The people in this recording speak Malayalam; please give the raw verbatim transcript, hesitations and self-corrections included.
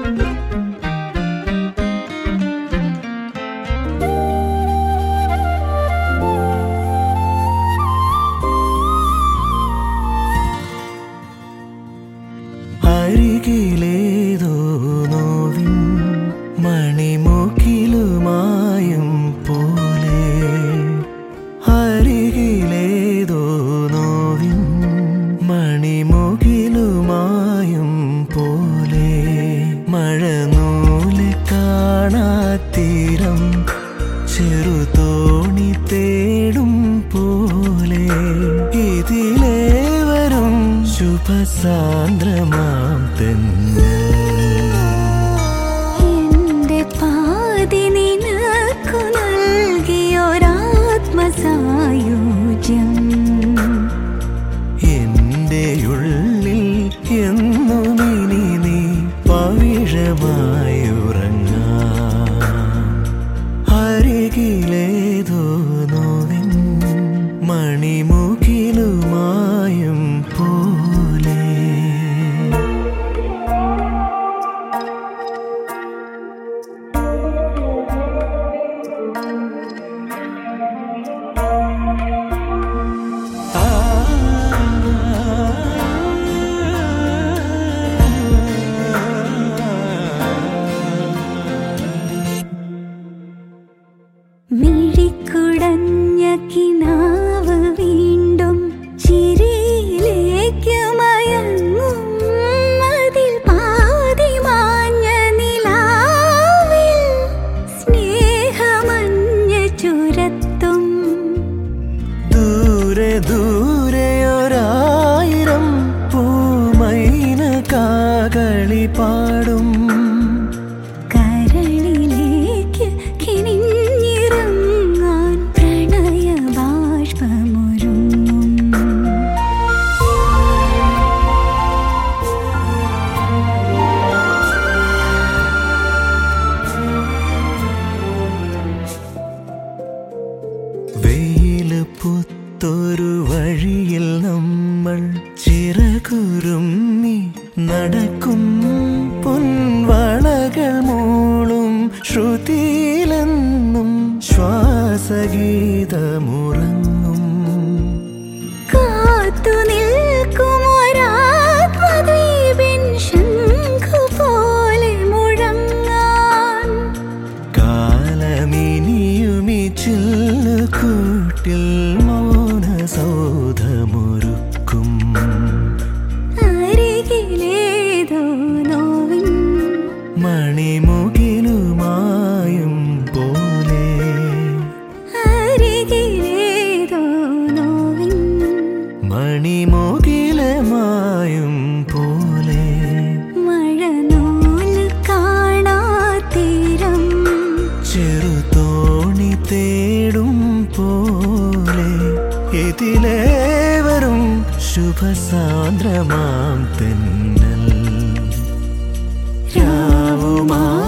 അരികിലേതോ നോവിൻ മണിമുകിലുമായും പോലെ അരികിലേതോ നോവിൻ മണിമുകിലുമായും പോലെ മഴനൂല് കാണാത്തീരം ചെറുതോണി തേടും പോലെ ഇതിലേ വരും ശുഭസാന്ദ്രമാം തെന്നൽ എന്റെ പാതി നിനക്കു നൽകിയൊരാത്മസായുജ്യം എന്റെ ഉള്ളിൽ എന്നും ഇനി നീ പവിഴമായുറങ്ങാം അരികിലേതോ നോവിൻ മണിമുകിലുമായും പോലെ മിഴിക്കുടഞ്ഞ കിനാവ് വീണ്ടും ചിരിയിലേക്ക് മയങ്ങും അതിൽ പാതി മാഞ്ഞ നിലാവിൽ സ്നേഹമഞ്ഞ ചുരത്തും ദൂരെ ദൂരെ ഒരായിരം പൂമൈന കാകളി പാടും കരളിലേക്ക് കിനിഞ്ഞിറങ്ങാൻ പ്രണയ ബാഷ്പമൊരുങ്ങും വെയില് പുത്തൊരു വഴിയിൽ നമ്മൾ ചിറകുരുമ്മി നടക്കും പൊൻവളകൾ മൂളും ശ്രുതിയിലെന്നും ശ്വാസഗീതമുറങ്ങും കാത്തു നിൽക്കും ഒരാത്മദ്വീപിൻ ശംഖു പോലെ മുഴങ്ങാൻ കാലമിനിയുമി ചില്ലുകൂട്ടിൽ മൗനസൗധമൊരുക്കും അരികിലേതോ നോവിൻ മണിമുകിലുമായും പോലെ അരികിലേതോ നോവിൻ മണിമുകിലുമായും പോലെ മഴനൂല് കാണാത്തീരം ചെറുതോണി തേടും പോലെ ഇതിലേ വരും ശുഭസാന്ദ്രമാം തെന്നൽ രാവുമാ